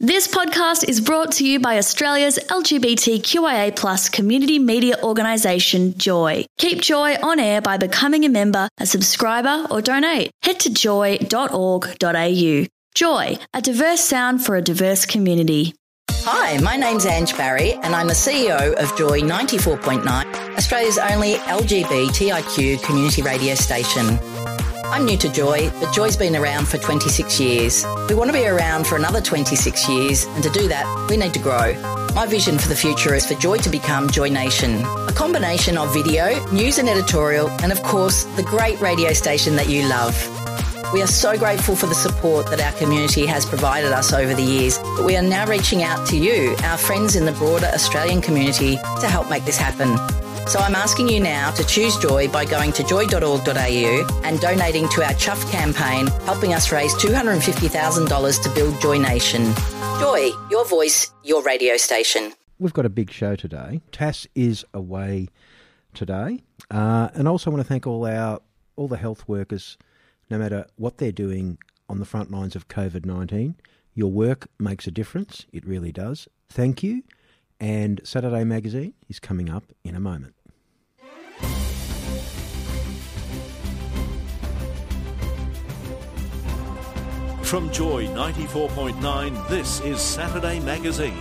This podcast is brought to you by Australia's LGBTQIA+ community media organisation, Joy. Keep Joy on air by becoming a member, a subscriber or donate. Head to joy.org.au. Joy, a diverse sound for a diverse community. Hi, my name's Ange Barry and I'm the CEO of Joy 94.9, Australia's only LGBTIQ community radio station. I'm new to Joy, but Joy's been around for 26 years. We want to be around for another 26 years, and to do that, we need to grow. My vision for the future is for Joy to become Joy Nation, a combination of video, news and editorial, and of course, the great radio station that you love. We are so grateful for the support that our community has provided us over the years, but we are now reaching out to you, our friends in the broader Australian community, to help make this happen. So I'm asking you now to choose Joy by going to joy.org.au and donating to our Chuff campaign, helping us raise $250,000 to build Joy Nation. Joy, your voice, your radio station. We've got a big show today. Tass is away today. And also want to thank all the health workers, no matter what they're doing on the front lines of COVID-19. Your work makes a difference. It really does. Thank you. And Saturday Magazine is coming up in a moment. From Joy 94.9, this is Saturday Magazine.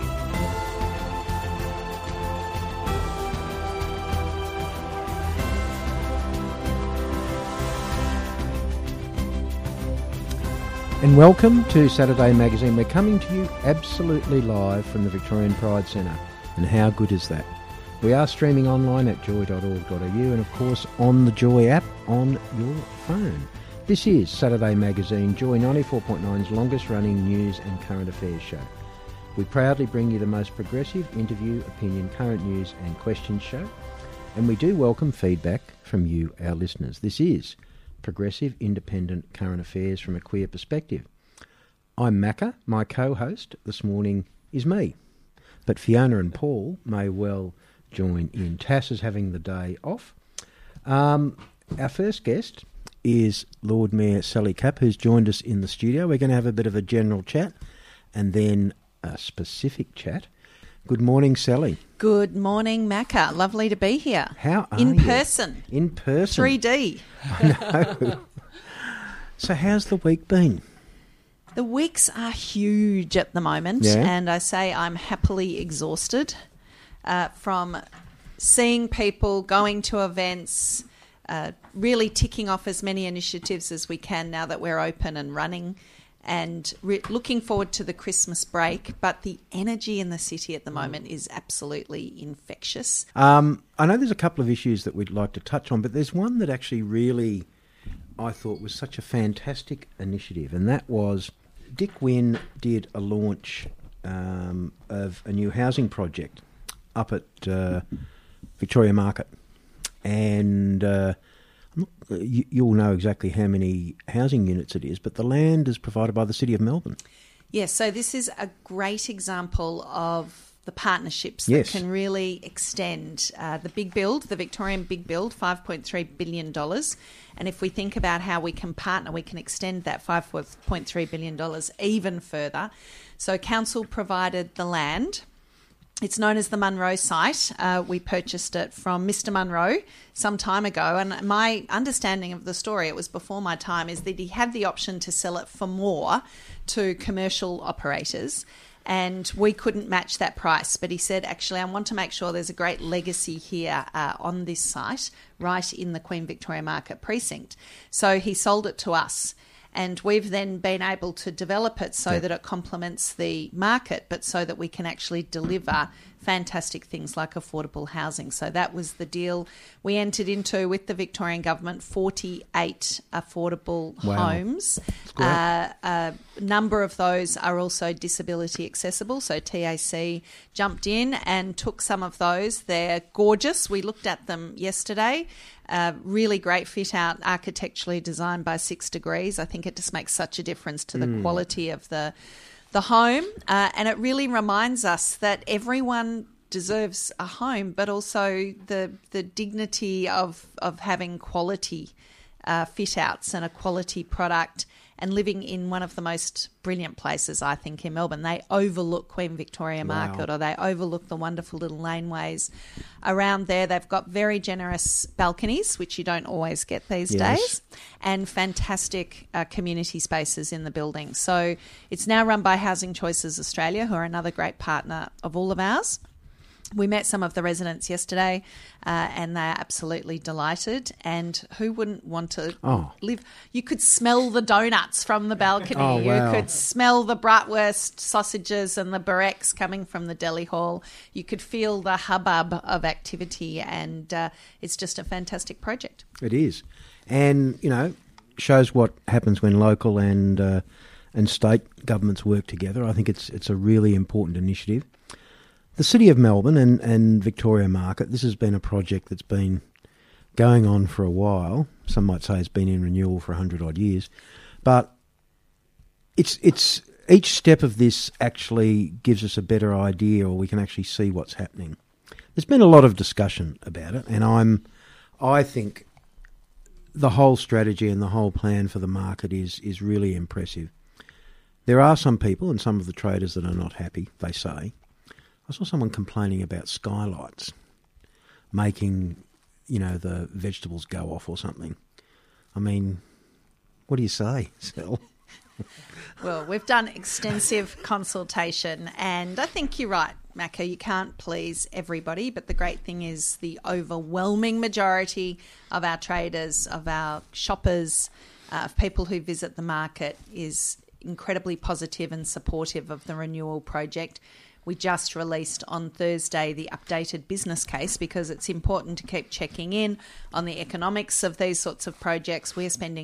And welcome to Saturday Magazine. We're coming to you absolutely live from the Victorian Pride Centre. And how good is that? We are streaming online at joy.org.au and of course on the Joy app on your phone. This is Saturday Magazine, Joy 94.9's longest running news and current affairs show. We proudly bring you the most progressive interview, opinion, current news and questions show. And we do welcome feedback from you, our listeners. This is progressive, independent current affairs from a queer perspective. I'm Macca. My co-host this morning is me. But Fiona and Paul may well join in. Tass is having the day off. Our first guest is Lord Mayor Sally Capp, who's joined us in the studio. We're going to have a bit of a general chat and then a specific chat. Good morning, Sally. Good morning, Macca. Lovely to be here. How are In you? person. In person. 3D. I know. So how's the week been? The weeks are huge at the moment, and I say I'm happily exhausted from seeing people, going to events, really ticking off as many initiatives as we can now that we're open and running, and looking forward to the Christmas break. But the energy in the city at the moment is absolutely infectious. I know there's a couple of issues that we'd like to touch on, but there's one that actually really I thought was such a fantastic initiative, and that was Dick Wynne did a launch of a new housing project up at Victoria Market. And you'll know exactly how many housing units it is, but the land is provided by the City of Melbourne. Yes, so this is a great example of the partnerships that can really extend the big build, the Victorian big build, $5.3 billion. And if we think about how we can partner, we can extend that $5.3 billion even further. So council provided the land. It's known as the Munro site. We purchased it from Mr. Munro some time ago. And my understanding of the story, it was before my time, is that he had the option to sell it for more to commercial operators. And we couldn't match that price. But he said, actually, I want to make sure there's a great legacy here on this site, right in the Queen Victoria Market precinct. So he sold it to us. And we've then been able to develop it so that it complements the market, but so that we can actually deliver fantastic things like affordable housing. So that was the deal we entered into with the Victorian government, 48 affordable homes. A number of those are also disability accessible. So TAC jumped in and took some of those. They're gorgeous. We looked at them yesterday. Really great fit out, architecturally designed by 6 Degrees. I think it just makes such a difference to the quality of the home. And it really reminds us that everyone deserves a home, but also the dignity of having quality fit outs and a quality product and living in one of the most brilliant places, I think, in Melbourne. They overlook Queen Victoria Market, or they overlook the wonderful little laneways around there. They've got very generous balconies, which you don't always get these days, and fantastic community spaces in the building. So it's now run by Housing Choices Australia, who are another great partner of all of ours. We met some of the residents yesterday and they're absolutely delighted. And who wouldn't want to live? You could smell the donuts from the balcony. Oh, wow. You could smell the bratwurst sausages and the barrettes coming from the deli hall. You could feel the hubbub of activity, and it's just a fantastic project. It is. And, you know, shows what happens when local and state governments work together. I think it's a really important initiative. The City of Melbourne and Victoria Market, this has been a project that's been going on for a while. Some might say it's been in renewal for 100-odd years. But it's each step of this actually gives us a better idea, or we can actually see what's happening. There's been a lot of discussion about it, and I think the whole strategy and the whole plan for the market is really impressive. There are some people and some of the traders that are not happy, they say. I saw someone complaining about skylights making, you know, the vegetables go off or something. I mean, what do you say, Sel? Well, we've done extensive consultation, and I think you're right, Macca. You can't please everybody, but the great thing is the overwhelming majority of our traders, of our shoppers, of people who visit the market is incredibly positive and supportive of the renewal project. We just released on Thursday the updated business case because it's important to keep checking in on the economics of these sorts of projects. We're spending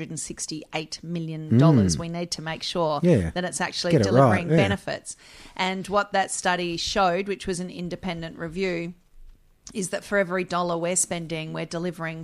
$268 million. We need to make sure that it's actually delivering benefits. And what that study showed, which was an independent review, is that for every dollar we're spending, we're delivering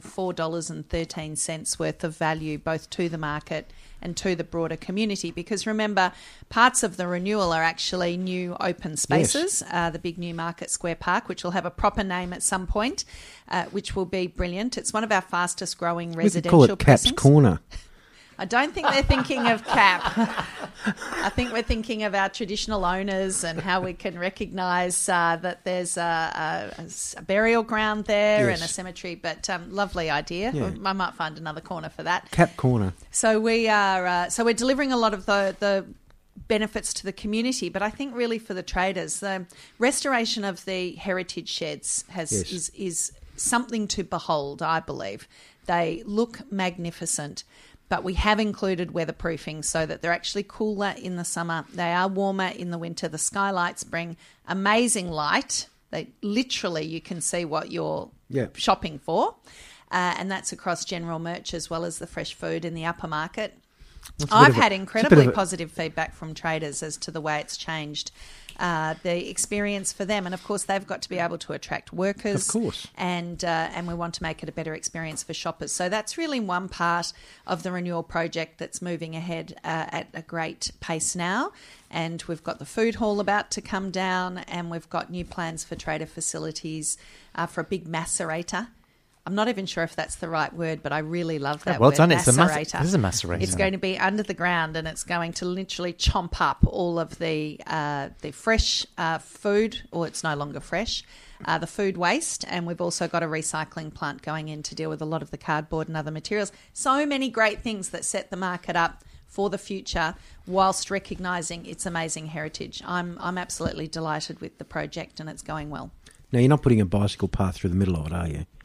$4.13 worth of value both to the market and to the broader community. Because remember, parts of the renewal are actually new open spaces, the big new Market Square Park, which will have a proper name at some point, which will be brilliant. It's one of our fastest growing residential we could call it Cap's Corner. I don't think they're thinking of Cap. I think we're thinking of our traditional owners and how we can recognise that there's a burial ground there and a cemetery. But lovely idea. Yeah. I might find another corner for that. Cap Corner. So we are. So we're delivering a lot of the benefits to the community, but I think really for the traders, the restoration of the heritage sheds is something to behold. I believe they look magnificent. But we have included weatherproofing so that they're actually cooler in the summer. They are warmer in the winter. The skylights bring amazing light. They literally, you can see what you're shopping for. And that's across general merch as well as the fresh food in the upper market. I've had incredibly positive feedback from traders as to the way it's changed the experience for them. And, of course, they've got to be able to attract workers. Of course. And we want to make it a better experience for shoppers. So that's really one part of the renewal project that's moving ahead at a great pace now. And we've got the food hall about to come down, and we've got new plans for trader facilities for a big macerator. I'm not even sure if that's the right word, but I really love that word. Done. Macerator. This is a macerator. It's going to be under the ground, and it's going to literally chomp up all of the fresh food, or it's no longer fresh, the food waste. And we've also got a recycling plant going in to deal with a lot of the cardboard and other materials. So many great things that set the market up for the future whilst recognising its amazing heritage. I'm absolutely delighted with the project, and it's going well. Now, you're not putting a bicycle path through the middle of it, are you?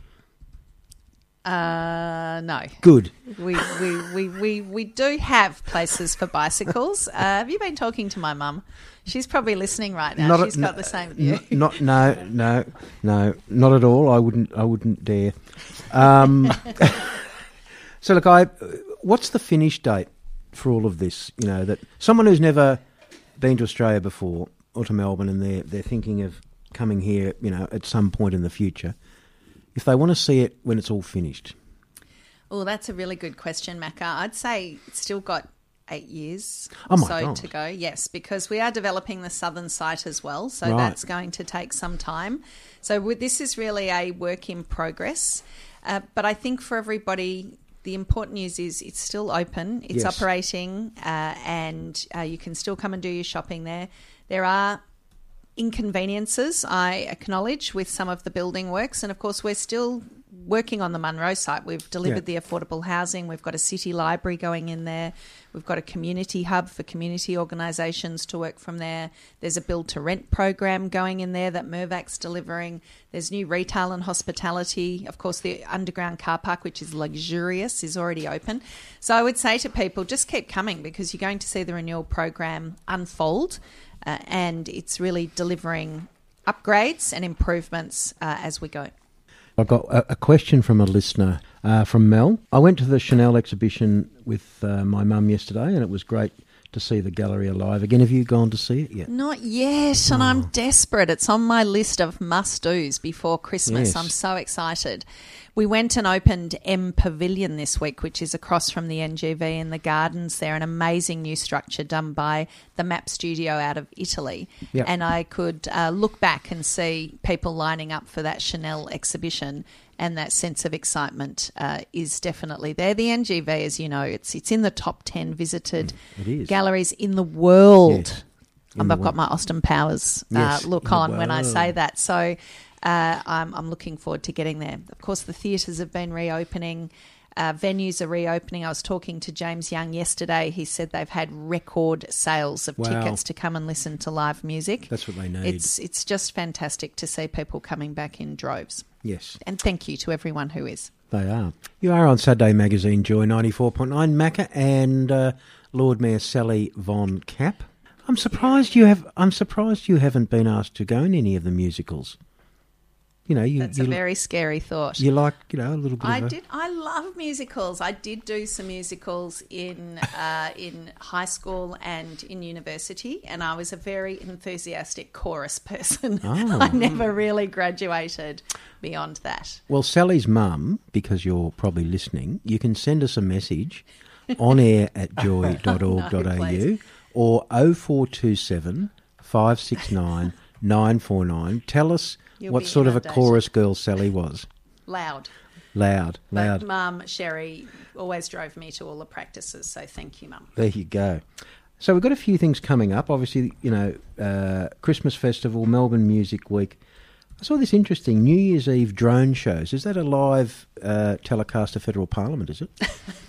No. Good. We do have places for bicycles. Have you been talking to my mum? She's probably listening right now. She's got the same view. No, not at all. I wouldn't dare. So look, what's the finish date for all of this? You know, that someone who's never been to Australia before or to Melbourne, and they're thinking of coming here, you know, at some point in the future. If they want to see it when it's all finished? Oh, that's a really good question, Macca. I'd say it's still got 8 years to go. Yes, because we are developing the southern site as well, so that's going to take some time. So this is really a work in progress. But I think for everybody the important news is it's still open, it's operating, and you can still come and do your shopping there. There are inconveniences, I acknowledge, with some of the building works, and of course we're still working on the Munro site. We've delivered the affordable housing. We've got a city library going in there. We've got a community hub for community organisations to work from there. There's a build-to-rent program going in there that Mirvac's delivering. There's new retail and hospitality. Of course, the underground car park, which is luxurious, is already open. So I would say to people, just keep coming, because you're going to see the renewal program unfold, and it's really delivering upgrades and improvements as we go. I got a question from a listener from Mel. I went to the Chanel exhibition with my mum yesterday, and it was great to see the gallery alive again. Have you gone to see it yet? Not yet, and I'm desperate. It's on my list of must-dos before Christmas. Yes. I'm so excited. We went and opened M Pavilion this week, which is across from the NGV in the gardens there, an amazing new structure done by the MAP studio out of Italy. Yep. And I could look back and see people lining up for that Chanel exhibition, and that sense of excitement is definitely there. The NGV, as you know, it's in the top 10 visited galleries in the world. Yes. I've got my Austin Powers look on when I say that. So I'm looking forward to getting there. Of course, the theatres have been reopening. Venues are reopening. I was talking to James Young yesterday. He said they've had record sales of tickets to come and listen to live music. That's what they need. It's just fantastic to see people coming back in droves. Yes. And thank you to everyone who is. They are. You are on Saturday Magazine, Joy 94.9, Macca and Lord Mayor Sally Von Kapp. I'm surprised you haven't been asked to go in any of the musicals. You know, that's a very scary thought. You like, a little bit I love musicals. I did do some musicals in high school and in university, and I was a very enthusiastic chorus person. Oh. I never really graduated beyond that. Well, Sally's mum, because you're probably listening, you can send us a message on air at joy.org.au or 0427 569 949. Tell us what sort of a chorus girl Sally was. Loud. But Mum, Sherry, always drove me to all the practices, so thank you, Mum. There you go. So we've got a few things coming up. Obviously, Christmas Festival, Melbourne Music Week. I saw this interesting New Year's Eve drone shows. Is that a live telecast of Federal Parliament, is it?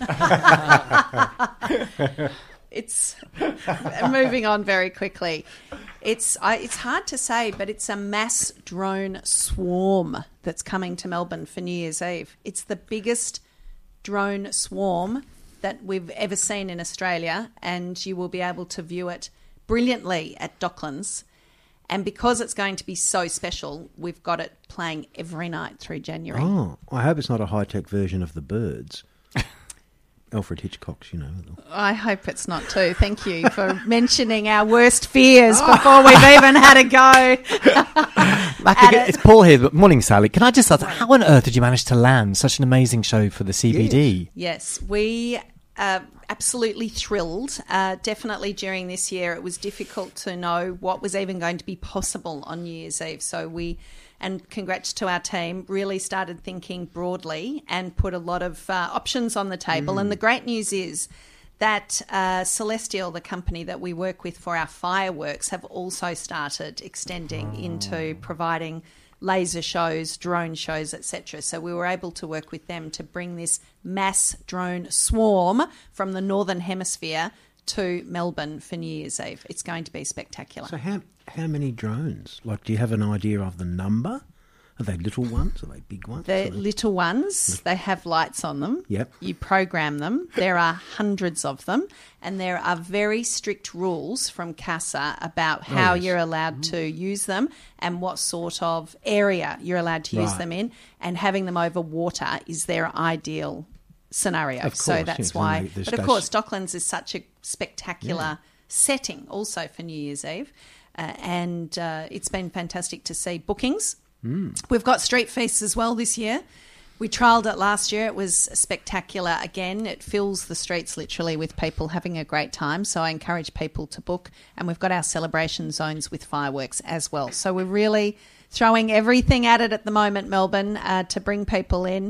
It's moving on very quickly. It's hard to say, but it's a mass drone swarm that's coming to Melbourne for New Year's Eve. It's the biggest drone swarm that we've ever seen in Australia, and you will be able to view it brilliantly at Docklands. And because it's going to be so special, we've got it playing every night through January. Oh, I hope it's not a high-tech version of The Birds. Alfred Hitchcock's, I hope it's not too. Thank you for mentioning our worst fears before we've even had a go. It's Paul here. Morning, Sally. Can I just ask, how on earth did you manage to land such an amazing show for the CBD? Yes, we are absolutely thrilled. Definitely during this year, it was difficult to know what was even going to be possible on New Year's Eve. So and congrats to our team, really started thinking broadly and put a lot of options on the table. And the great news is that Celestial, the company that we work with for our fireworks, have also started extending into providing laser shows, drone shows, etc. So we were able to work with them to bring this mass drone swarm from the Northern Hemisphere to Melbourne for New Year's Eve. It's going to be spectacular. So how many drones? Like, do you have an idea of the number? Are they little ones? Are they big ones? They're little ones. They have lights on them. Yep. You program them. There are hundreds of them, and there are very strict rules from CASA about how you're allowed to use them and what sort of area you're allowed to use them in, and having them over water is their ideal scenario. Of course, so that's why. But of course, Docklands is such a spectacular setting also for New Year's Eve, and it's been fantastic to see bookings. We've got street feasts as well this year. We trialled it last year. It was spectacular again. It fills the streets literally with people having a great time. So I encourage people to book. And we've got our celebration zones with fireworks as well. So we're really throwing everything at it at the moment, Melbourne, to bring people in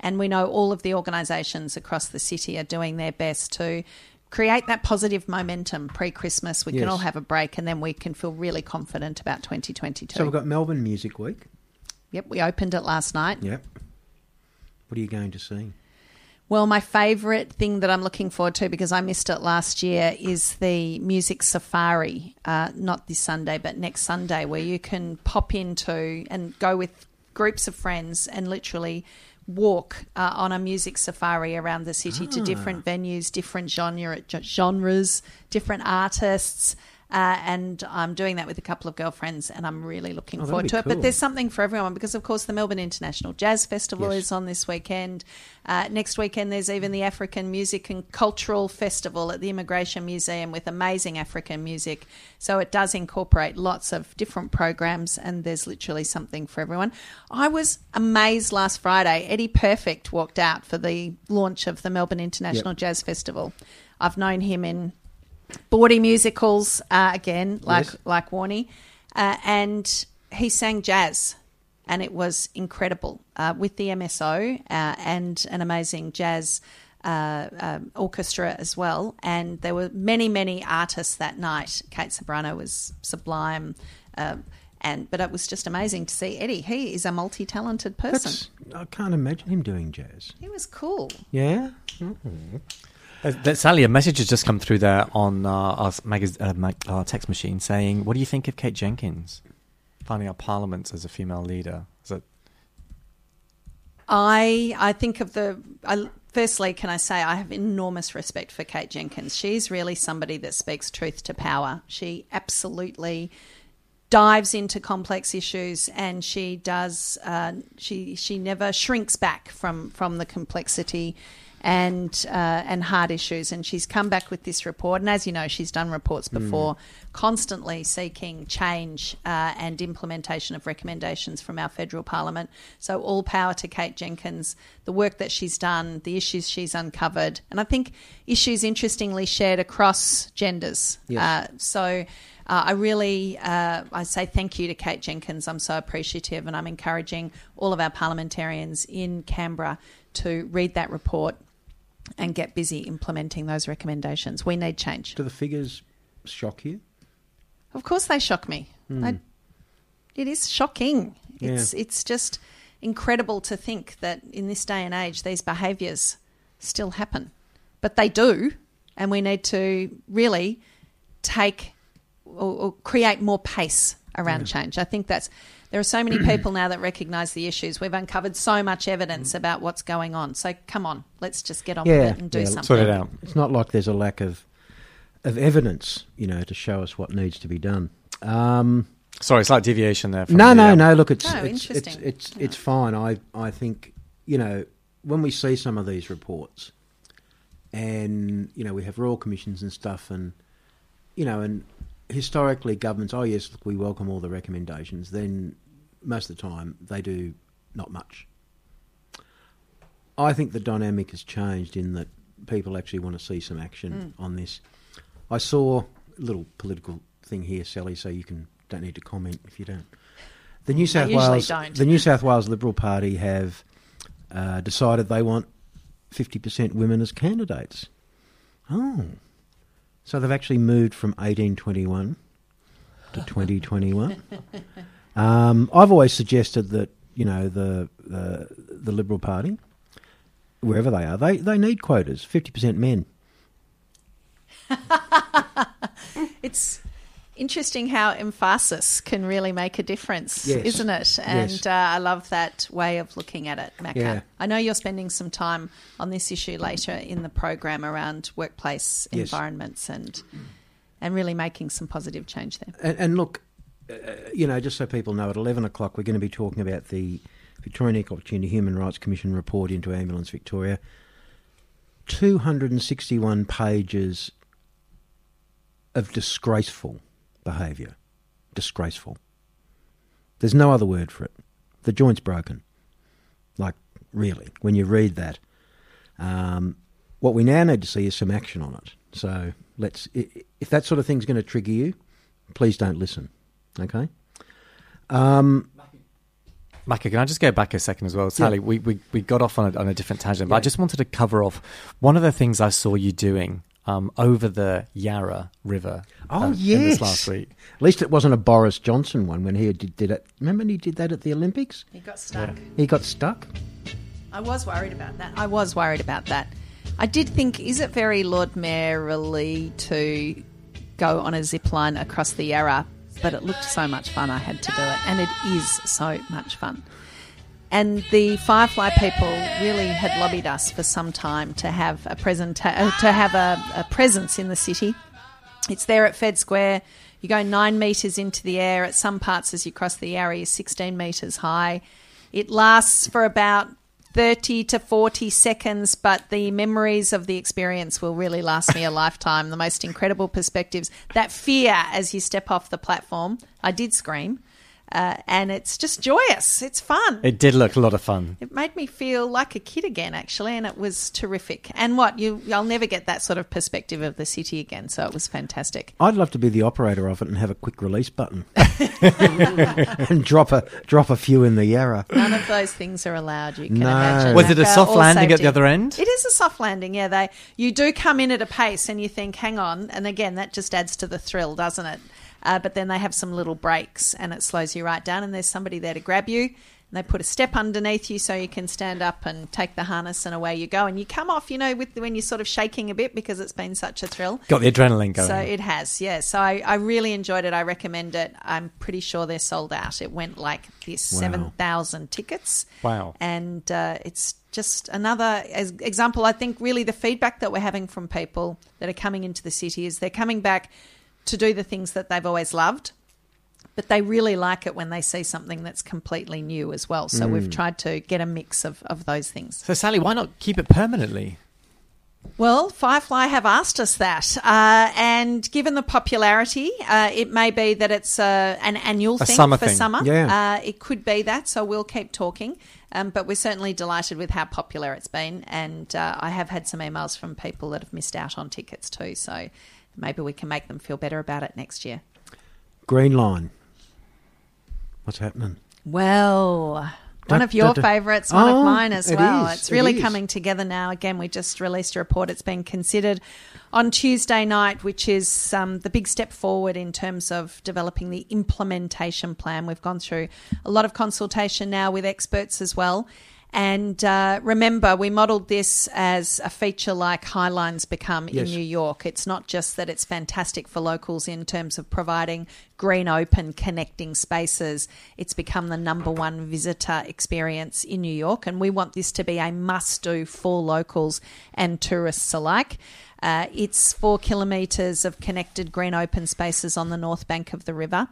And we know all of the organisations across the city are doing their best to create that positive momentum pre-Christmas. We can all have a break and then we can feel really confident about 2022. So we've got Melbourne Music Week. Yep, we opened it last night. Yep. What are you going to see? Well, my favourite thing that I'm looking forward to, because I missed it last year, is the Music Safari, not this Sunday, but next Sunday, where you can pop into and go with groups of friends and literally walk on a music safari around the city to different venues, different genres, different artists. And I'm doing that with a couple of girlfriends and I'm really looking forward to it. But there's something for everyone because, of course, the Melbourne International Jazz Festival is on this weekend. Next weekend there's even the African Music and Cultural Festival at the Immigration Museum with amazing African music. So it does incorporate lots of different programs and there's literally something for everyone. I was amazed last Friday. Eddie Perfect walked out for the launch of the Melbourne International Jazz Festival. I've known him in bawdy musicals again, like Warnie, and he sang jazz, and it was incredible with the MSO and an amazing jazz orchestra as well. And there were many artists that night. Kate Ceberano was sublime, but it was just amazing to see Eddie. He is a multi-talented person. I can't imagine him doing jazz. He was cool. Yeah. Sally, a message has just come through there on our text machine saying, what do you think of Kate Jenkins finding our Parliament as a female leader? I think of firstly, can I say I have enormous respect for Kate Jenkins. She's really somebody that speaks truth to power. She absolutely dives into complex issues and she does, she never shrinks back from the complexity and hard issues, and she's come back with this report. And as you know, she's done reports before, constantly seeking change and implementation of recommendations from our federal parliament. So all power to Kate Jenkins, the work that she's done, the issues she's uncovered, and I think issues interestingly shared across genders. Yes. I really I say thank you to Kate Jenkins. I'm so appreciative, and I'm encouraging all of our parliamentarians in Canberra to read that report and get busy implementing those recommendations. We need change. Do the figures shock you? Of course they shock me. It is shocking. It's just incredible to think that in this day and age these behaviours still happen. But they do, and we need to really take or create more pace around change. I think there are so many people now that recognise the issues. We've uncovered so much evidence about what's going on. So come on, let's just get on with it and do something. Sort it out. It's not like there's a lack of evidence, to show us what needs to be done. Sorry, slight deviation there. No. Look, interesting. It's fine. I think when we see some of these reports, and we have royal commissions and stuff, and and historically governments, look, we welcome all the recommendations. Then most of the time they do not much. I think the dynamic has changed in that people actually want to see some action on this. I saw a little political thing here, Sally, so you don't need to comment if you don't. The New South Wales Liberal Party have decided they want 50% women as candidates. Oh. So they've actually moved from 1821 to 2021. I've always suggested that the Liberal Party, wherever they are, they need quotas. 50% men. It's interesting how emphasis can really make a difference, isn't it? And I love that way of looking at it, Macca. Yeah. I know you're spending some time on this issue later in the program around workplace environments and really making some positive change there. And look, just so people know, at 11 o'clock we're going to be talking about the Victorian Equal Opportunity Human Rights Commission report into Ambulance Victoria. 261 pages of disgraceful behaviour. Disgraceful. There's no other word for it. The joint's broken. Like, really, when you read that. What we now need to see is some action on it. So if that sort of thing's going to trigger you, please don't listen. Okay? Micah, can I just go back a second as well? Sally, we got off on a different tangent, but I just wanted to cover off one of the things I saw you doing over the Yarra River. Yes. This last week. At least it wasn't a Boris Johnson one when he did it. Remember when he did that at the Olympics? He got stuck. Yeah. He got stuck? I was worried about that. I did think, is it very Lord Mayorly to go on a zip line across the Yarra? But it looked so much fun, I had to do it. And it is so much fun. And the Firefly people really had lobbied us for some time to have a presence in the city. It's there at Fed Square. You go 9 metres into the air. At some parts, as you cross the Yarra, you're 16 metres high. It lasts for about 30 to 40 seconds, but the memories of the experience will really last me a lifetime. The most incredible perspectives. That fear as you step off the platform, I did scream. And it's just joyous. It's fun. It did look a lot of fun. It made me feel like a kid again, actually, and it was terrific. And I'll never get that sort of perspective of the city again, so it was fantastic. I'd love to be the operator of it and have a quick release button and drop a few in the Yarra. None of those things are allowed, you can imagine. Was it a soft landing at the other end? It is a soft landing, yeah. You do come in at a pace and you think, hang on, and again, that just adds to the thrill, doesn't it? But then they have some little breaks and it slows you right down and there's somebody there to grab you. And they put a step underneath you so you can stand up and take the harness and away you go. And you come off, when you're sort of shaking a bit because it's been such a thrill. Got the adrenaline going. So it has, yeah. So I really enjoyed it. I recommend it. I'm pretty sure they're sold out. It went like this, 7,000 tickets. Wow. And it's just another example. I think really the feedback that we're having from people that are coming into the city is they're coming back to do the things that they've always loved, but they really like it when they see something that's completely new as well. So we've tried to get a mix of those things. So, Sally, why not keep it permanently? Well, Firefly have asked us that, and given the popularity, it may be that it's an annual thing for summer. Yeah. It could be that, so we'll keep talking. But we're certainly delighted with how popular it's been, and I have had some emails from people that have missed out on tickets too, so maybe we can make them feel better about it next year. Green Line. What's happening? Well, one of your favourites, one of mine as well. It's really coming together now. Again, we just released a report. It's been considered on Tuesday night, which is the big step forward in terms of developing the implementation plan. We've gone through a lot of consultation now with experts as well. And remember, we modelled this as a feature like Highlines become in New York. It's not just that it's fantastic for locals in terms of providing green, open, connecting spaces. It's become the number one visitor experience in New York. And we want this to be a must-do for locals and tourists alike. It's 4 kilometres of connected green, open spaces on the north bank of the river.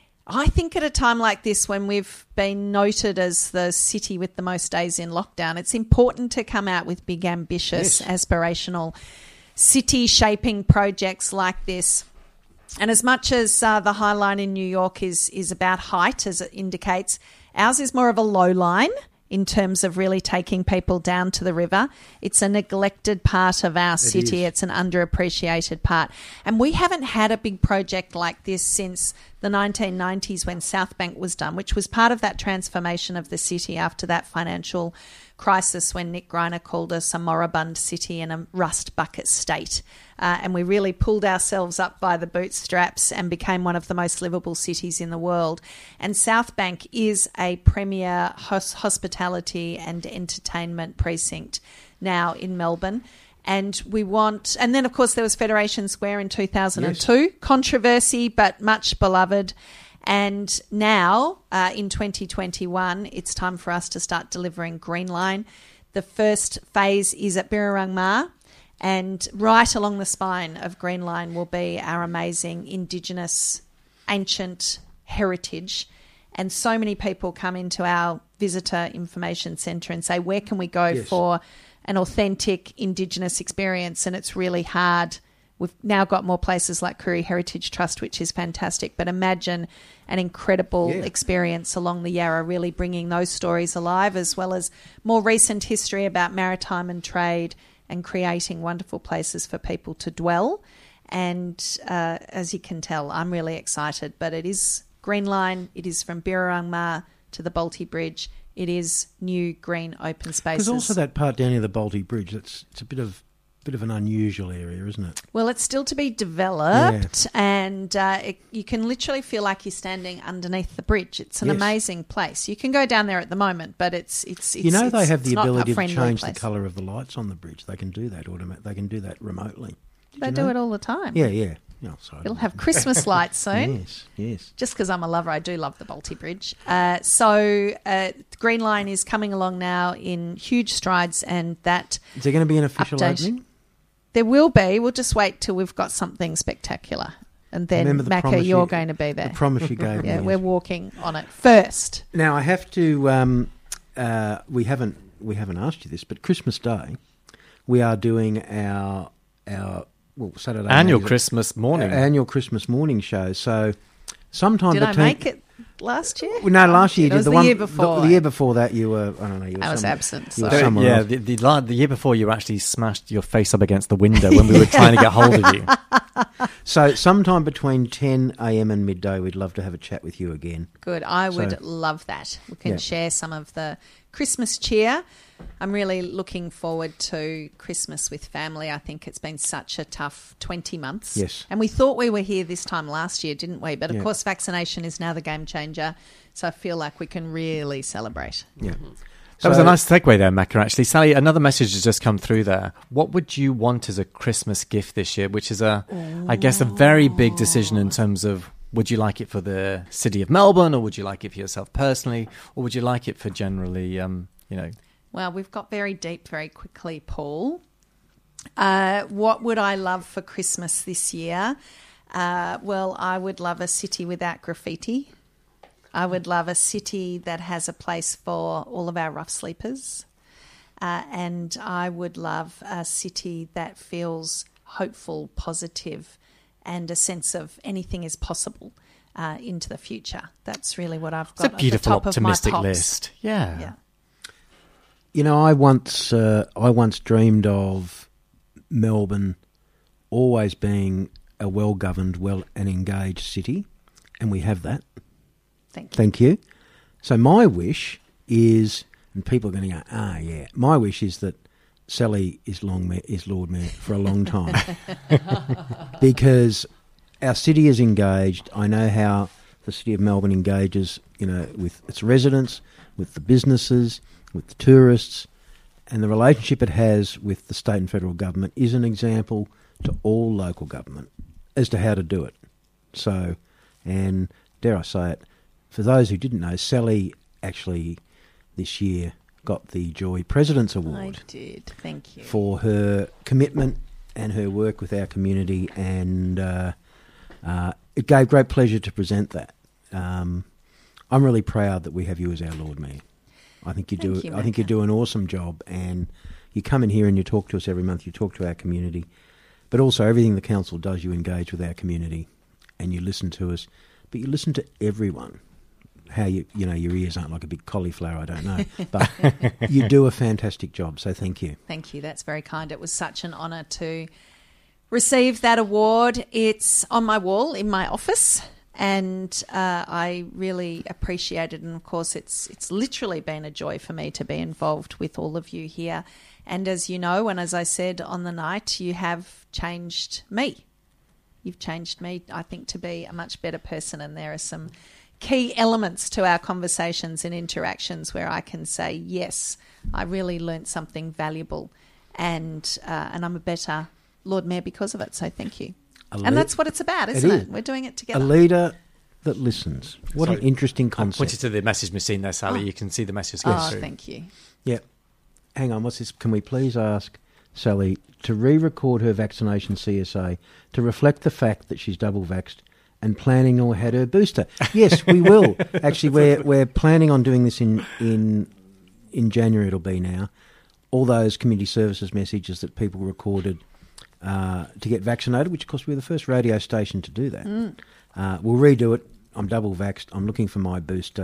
I think at a time like this, when we've been noted as the city with the most days in lockdown, it's important to come out with big, ambitious, aspirational city-shaping projects like this. And as much as the High Line in New York is about height, as it indicates, ours is more of a low line in terms of really taking people down to the river. It's a neglected part of our city. It's an underappreciated part. And we haven't had a big project like this since the 1990s when South Bank was done, which was part of that transformation of the city after that financial crisis when Nick Greiner called us a moribund city and a rust bucket state. And we really pulled ourselves up by the bootstraps and became one of the most livable cities in the world. And South Bank is a premier hospitality and entertainment precinct now in Melbourne. And and then of course there was Federation Square in 2002, controversy, but much beloved. And now, in 2021, it's time for us to start delivering Green Line. The first phase is at Birrarung Marr, and right along the spine of Green Line will be our amazing Indigenous ancient heritage. And so many people come into our visitor information centre and say, where can we go for an authentic Indigenous experience? And it's really hard. We've now got more places like Koori Heritage Trust, which is fantastic. But imagine an incredible experience along the Yarra, really bringing those stories alive, as well as more recent history about maritime and trade and creating wonderful places for people to dwell. And as you can tell, I'm really excited. But it is Green Line. It is from Birrarung Marr to the Bolte Bridge, it is new green open spaces. There's also that part down near the Bolte Bridge. It's a bit of an unusual area, isn't it? Well, it's still to be developed, and you can literally feel like you're standing underneath the bridge. It's an amazing place. You can go down there at the moment, but it's they have the ability to change the colour of the lights on the bridge. They can do that They can do that remotely. They do it all the time. Yeah. Oh, sorry. You'll have Christmas lights soon. Yes. Just because I'm a lover, I do love the Bolte Bridge. The Green Line is coming along now in huge strides, and that is there going to be an official opening? There will be. We'll just wait till we've got something spectacular. And then, Macca, you're going to be there. The promise you gave me. Yeah, we're walking on it first. Now, I have to... we haven't asked you this, but Christmas Day, we are doing our Saturday... Annual Christmas morning. Annual Christmas morning show. So, sometime Did I make it last year? No, last year you did. The year before. The year before that you were, I don't know. I was absent. You were somewhere else. The year before you actually smashed your face up against the window when we were trying to get hold of you. So sometime between 10 a.m. and midday, we'd love to have a chat with you again. Good. I would love that. We can share some of the Christmas cheer. I'm really looking forward to Christmas with family. I think it's been such a tough 20 months. Yes. And we thought we were here this time last year, didn't we? But, of course, vaccination is now the game changer. So I feel like we can really celebrate. Yeah. That was a nice segue there, Macca, actually. Sally, another message has just come through there. What would you want as a Christmas gift this year, which is, I guess, a very big decision in terms of would you like it for the city of Melbourne, or would you like it for yourself personally, or would you like it for generally, Well, we've got very deep very quickly, Paul. What would I love for Christmas this year? Well, I would love a city without graffiti. I would love a city that has a place for all of our rough sleepers. And I would love a city that feels hopeful, positive, and a sense of anything is possible into the future. That's really what I've got at the top of my pops. It's a beautiful, optimistic list. Yeah. You know, I once dreamed of Melbourne always being a well-governed, and engaged city, and we have that. Thank you. So my wish is, and people are going to go, my wish is that Sally is Lord Mayor for a long time because our city is engaged. I know how the City of Melbourne engages, with its residents, with the businesses, with the tourists, and the relationship it has with the state and federal government is an example to all local government as to how to do it. So, and dare I say it, for those who didn't know, Sally actually this year got the Joy President's Award. I did, thank you. For her commitment and her work with our community, and it gave great pleasure to present that. I'm really proud that we have you as our Lord Mayor. I think you do. I think you do an awesome job, and you come in here and you talk to us every month. You talk to our community, but also everything the council does, you engage with our community, and you listen to us. But you listen to everyone. How your ears aren't like a big cauliflower, I don't know, but you do a fantastic job. So thank you. Thank you. That's very kind. It was such an honour to receive that award. It's on my wall in my office. And I really appreciate it. And, of course, it's literally been a joy for me to be involved with all of you here. And as you know, and as I said on the night, you have changed me. You've changed me, I think, to be a much better person. And there are some key elements to our conversations and interactions where I can say, yes, I really learnt something valuable. And I'm a better Lord Mayor because of it. So thank you. And that's what it's about, isn't it? We're doing it together. A leader that listens. What an interesting concept. I pointed to the message machine there, Sally. You can see the message going through. Oh, thank you. Yeah. Hang on, what's this? Can we please ask Sally to re-record her vaccination CSA to reflect the fact that she's double vaxxed and planning or had her booster? Yes, we will. Actually, we're planning on doing this in January. It'll be now. All those community services messages that people recorded to get vaccinated, which of course we're the first radio station to do that. We'll redo it. I'm double vaxxed. I'm looking for my booster,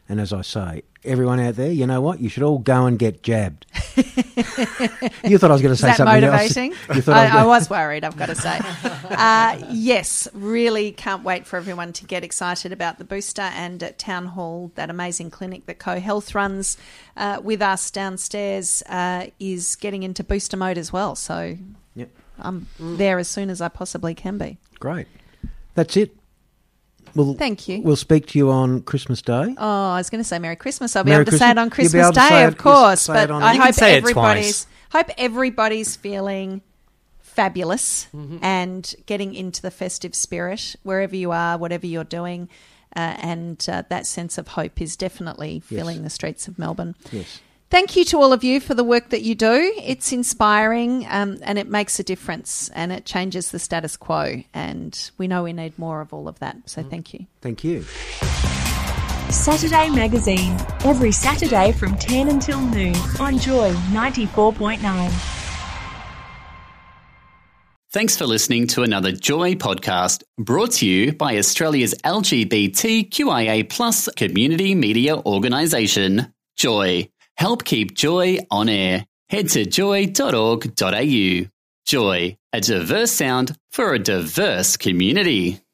And as I say, everyone out there, you know what? You should all go and get jabbed. You thought I was going to say something motivating? Else. I was worried, I've got to say. Yes, really can't wait for everyone to get excited about the booster, and at Town Hall, that amazing clinic that CoHealth runs with us downstairs is getting into booster mode as well. So yep. I'm there as soon as I possibly can be. Great. That's it. Thank you. We'll speak to you on Christmas Day. Oh, I was going to say Merry Christmas. I'll be able to say it on Christmas Day, of course. But I hope everybody's feeling fabulous and getting into the festive spirit wherever you are, whatever you're doing. And that sense of hope is definitely filling the streets of Melbourne. Yes. Thank you to all of you for the work that you do. It's inspiring and it makes a difference and it changes the status quo. And we know we need more of all of that. So thank you. Thank you. Saturday Magazine, every Saturday from 10 until noon on Joy 94.9. Thanks for listening to another Joy podcast brought to you by Australia's LGBTQIA+ community media organisation, Joy. Help keep Joy on air. Head to joy.org.au. Joy, a diverse sound for a diverse community.